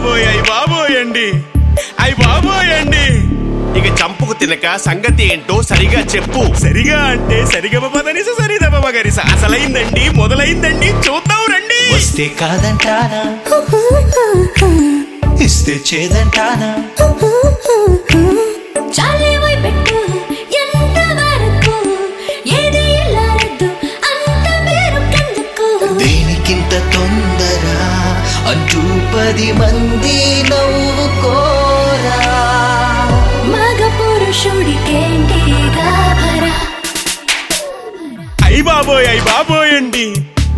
బాబోయండి ఇక చంపుకు తినక సంగతి ఏంటో సరిగా చెప్పు. సరిగా అంటే సరిగమ పదనిస సరిదమ మగరిస అసలైందండి మొదలైందండి చూద్దాం రండి. వస్తే కాదంటానా ఇస్తే చేదంటానా దేనికింత తొందర అంటూ 10 మంది నవ్వుకోరా మగ పురుషుడికేంటి గాభరా. బాబోయండి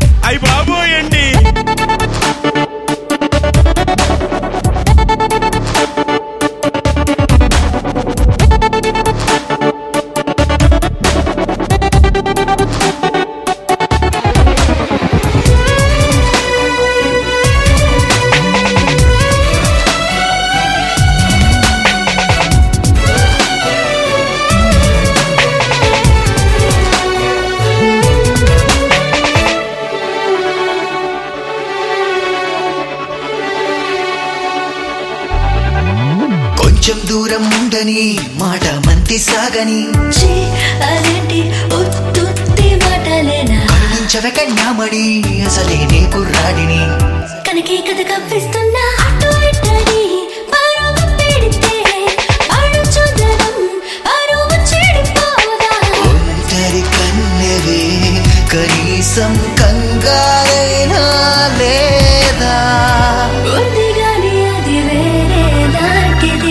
కొంచెం దూరం ఉండని మాట మంతి సాగని అదేంటి ఉత్తుత్తి మాటలేనా కరుణించవే కన్యామణి అసలే నీ కుర్రాడిని కనకే కథ కప్పిస్తున్నా అటు ఇట్టని పరుగు పెడితే అడు చూదరం అరువు చెడిపోదా. ఒంటరి కన్నెవే కనీసం కంగారైనా లేదా ఉంది గాని అది వేరే దాటిది.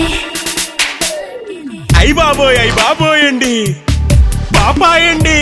బాబోయండి పాపాయండి.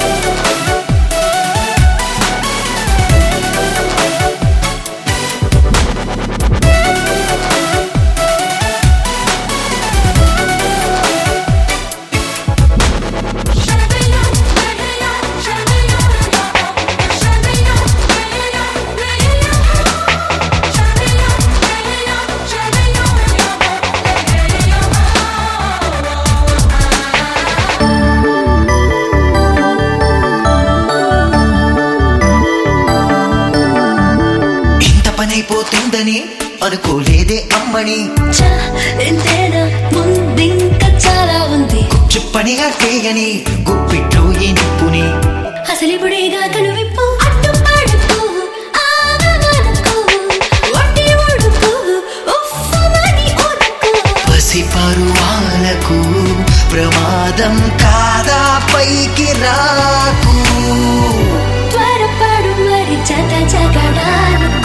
పనైపోతుందని అనుకోలేదే అమ్మని ఇంతేనా ముందింక చాలా ఉంది చెప్పనిగా చేయని గుప్పిట్లో ఈ నిప్పుని అసలిపుడేగా కనువిప్పు అడ్డు పడుకు ఆగమనుకు వడ్డీ ఉడుకు ఉఫ్ఫమని ఉడుకు పసిపరువాలకు ప్రమాదం కాదా పైకి రాకు త్వరపడు మరి జత జగడాలకు.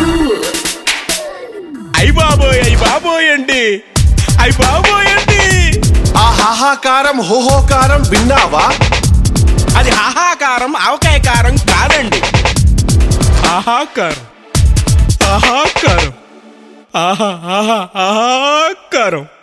బాబోయండి ఆ హాహాకారం హోహోకారం విన్నావా? అది హాహాకారం ఆవకాయ కారం కాదండి. ఆహాకారం